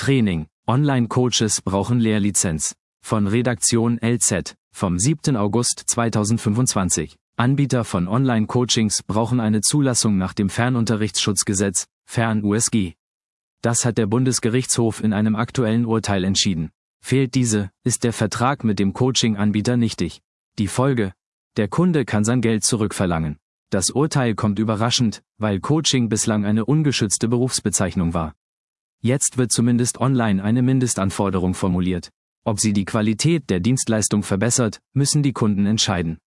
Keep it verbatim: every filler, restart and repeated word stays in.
Training. Online-Coaches brauchen Lehrlizenz. Von Redaktion L Z, vom siebten August zweitausendfünfundzwanzig. Anbieter von Online-Coachings brauchen eine Zulassung nach dem Fernunterrichtsschutzgesetz, Fern-U S G. Das hat der Bundesgerichtshof in einem aktuellen Urteil entschieden. Fehlt diese, ist der Vertrag mit dem Coaching-Anbieter nichtig. Die Folge: Der Kunde kann sein Geld zurückverlangen. Das Urteil kommt überraschend, weil Coaching bislang eine ungeschützte Berufsbezeichnung war. Jetzt wird zumindest online eine Mindestanforderung formuliert. Ob sie die Qualität der Dienstleistung verbessert, müssen die Kunden entscheiden.